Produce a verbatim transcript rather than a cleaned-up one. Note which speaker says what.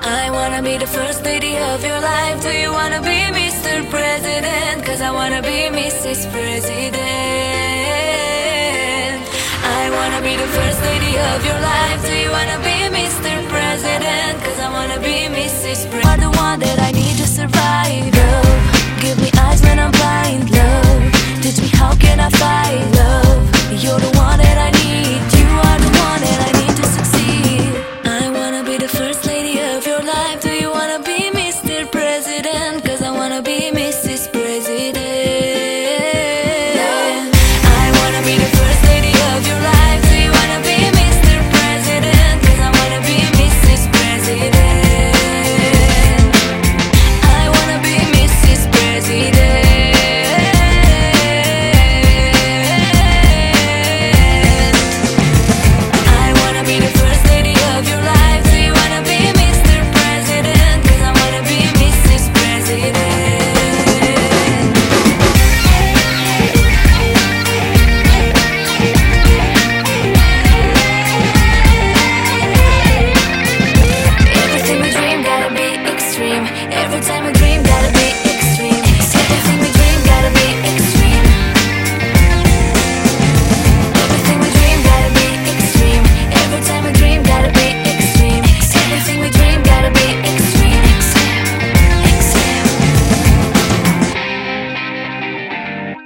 Speaker 1: I wanna be the first lady of your life. Do you wanna be Mister President? Cause I wanna be Missus President. I wanna be the first lady of your life. Do you wanna be Mister President? Cause I wanna be Missus President. You are the one that I need to survive.